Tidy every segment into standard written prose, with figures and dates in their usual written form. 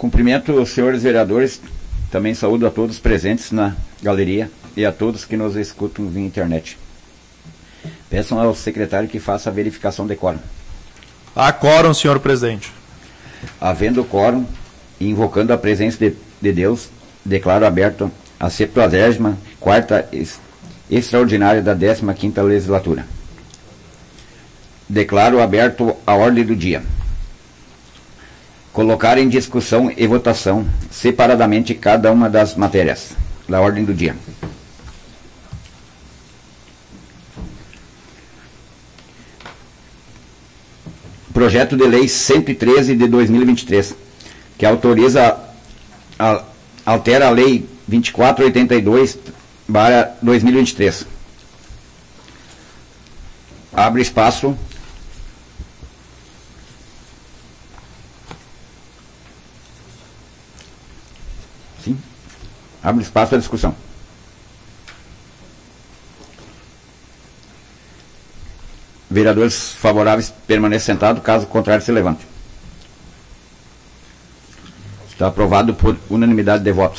Cumprimento os senhores vereadores, também saúdo a todos presentes na galeria e a todos que nos escutam via internet. Peçam ao secretário que faça a verificação de quórum. Há quórum, senhor presidente. Havendo quórum e invocando a presença de Deus, declaro aberto a 74ª extraordinária da 15ª legislatura. Declaro aberto a ordem do dia. Colocar em discussão e votação separadamente cada uma das matérias da ordem do dia. Projeto de Lei 113 de 2023, que autoriza, altera a Lei 2482/2023. Abre espaço. Sim. Abre espaço para discussão. Vereadores favoráveis permaneçam sentados, caso contrário se levante. Está aprovado por unanimidade de votos.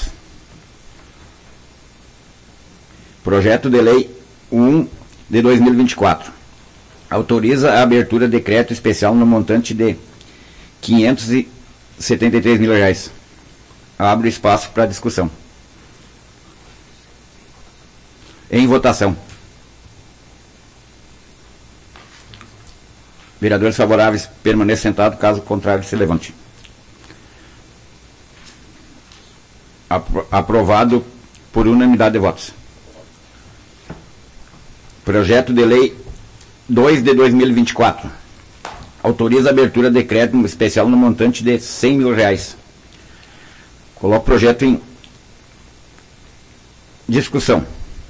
Projeto de Lei 1 de 2024. Autoriza a abertura de decreto especial no montante de R$ 573 mil. Abre espaço para discussão. Em votação. Vereadores favoráveis permaneçam sentados, caso contrário se levante. Aprovado por unanimidade de votos. Projeto de Lei 2 de 2024. Autoriza a abertura de decreto especial no montante de R$ 100 mil. Coloco o projeto em discussão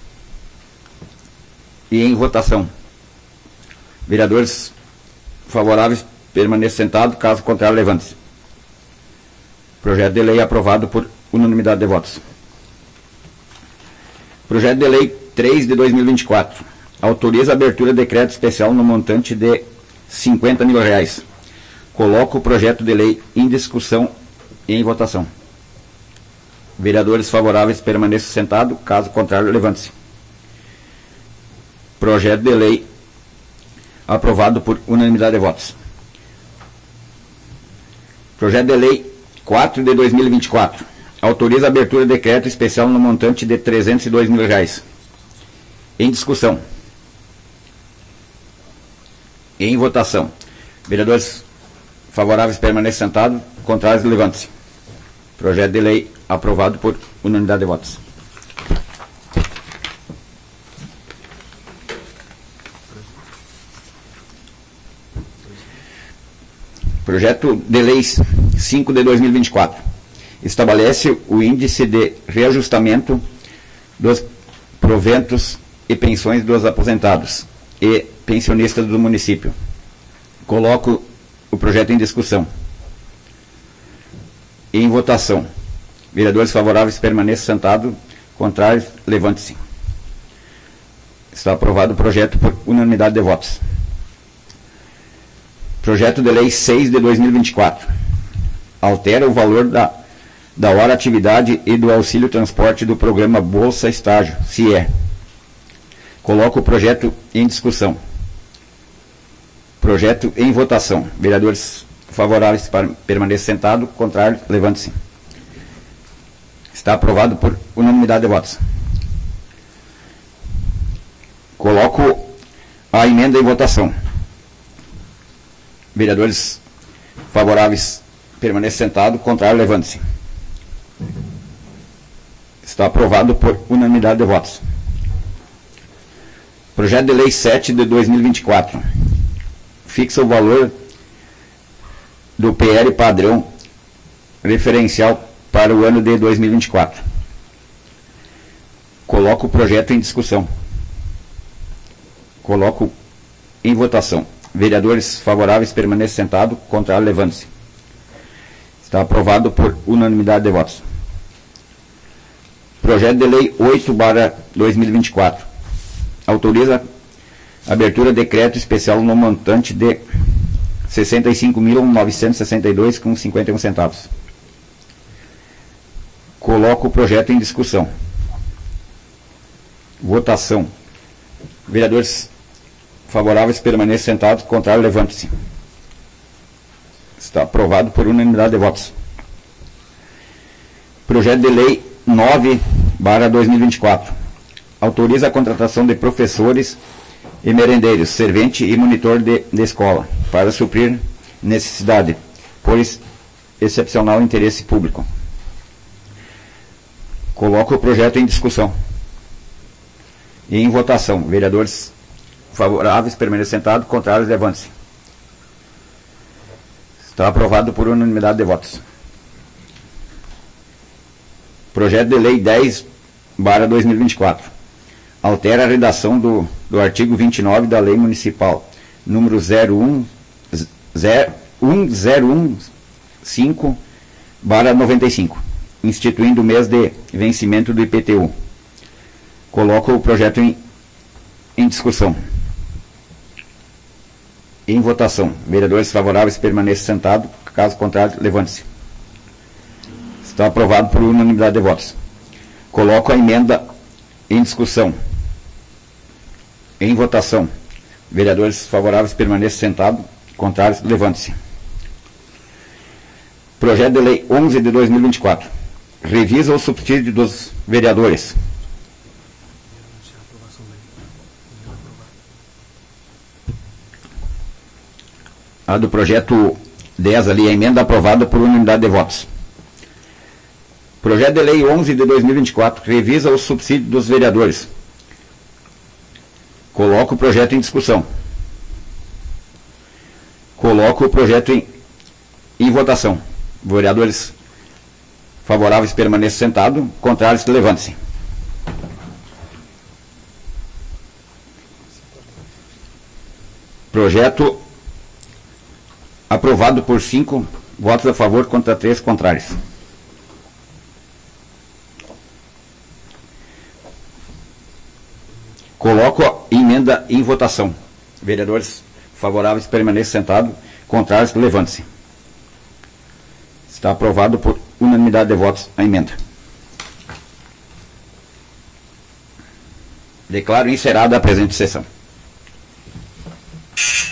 e em votação. Vereadores favoráveis permaneçam sentados, caso contrário levante-se. Projeto de lei aprovado por unanimidade de votos. Projeto de Lei 3 de 2024. Autoriza a abertura de decreto especial no montante de R$ 50 mil. Coloco o projeto de lei em discussão e em votação. Vereadores favoráveis permaneçam sentados, caso contrário levante-se. Projeto de lei aprovado por unanimidade de votos. Projeto de Lei 4 de 2024. Autoriza a abertura de decreto especial no montante de R$ 302 mil. Em discussão. Em votação. Vereadores favoráveis permaneçam sentados, contrários levante-se. Projeto de lei aprovado por unanimidade de votos. Projeto de Lei 5 de 2024. Estabelece o índice de reajustamento dos proventos e pensões dos aposentados e pensionistas do município. Coloco o projeto em discussão. Em votação. Vereadores favoráveis permaneçam sentados, contrários levante-se. Está aprovado o projeto por unanimidade de votos. Projeto de Lei 6 de 2024. Altera o valor da hora atividade e do auxílio transporte do programa Bolsa Estágio, CIE. Coloco o projeto em discussão. Projeto em votação. Vereadores favoráveis permaneçam sentados, contrários levante-se. Está aprovado por unanimidade de votos. Coloco a emenda em votação. Vereadores favoráveis permaneçam sentados, contrário levante-se. Está aprovado por unanimidade de votos. Projeto de Lei 7 de 2024. Fixa o valor do PL padrão referencial para o ano de 2024. Coloco o projeto em discussão. Coloco em votação. Vereadores favoráveis permaneçam sentados, contrário levante-se. Está aprovado por unanimidade de votos. Projeto de Lei 8/2024. Autoriza a abertura de decreto especial no montante de R$ 65.962,51. Coloco o projeto em discussão. Votação. Vereadores favoráveis permaneçam sentados, contrário, levante-se. Está aprovado por unanimidade de votos. Projeto de Lei 9/2024. Autoriza a contratação de professores e merendeiros, servente e monitor de escola, para suprir necessidade, por excepcional interesse público. Coloco o projeto em discussão. E em votação. Vereadores favoráveis permaneçam sentados, contrários, levante-se. Está aprovado por unanimidade de votos. Projeto de Lei 10/2024. Altera a redação do artigo 29 da Lei Municipal, número 1015/95, instituindo o mês de vencimento do IPTU. Coloco o projeto em discussão. Em votação. Vereadores favoráveis permaneçam sentados. Caso contrário, levante-se. Está aprovado por unanimidade de votos. Coloco a emenda em discussão. Em votação. Vereadores favoráveis permaneçam sentados. Contrários, levante-se. Projeto de Lei 11/2024. Revisa o subsídio dos vereadores. A do projeto 10 ali, a emenda aprovada por unanimidade de votos. Projeto de Lei 11/2024, revisa o subsídio dos vereadores. Coloco o projeto em discussão. Coloco o projeto em votação. Vereadores favoráveis permaneçam sentados, contrários, levante-se. Projeto aprovado por 5 votos a favor contra 3 contrários. Coloco a emenda em votação. Vereadores favoráveis permaneçam sentados, contrários, levante-se. Está aprovado por unanimidade de votos a emenda. Declaro encerrada a presente sessão.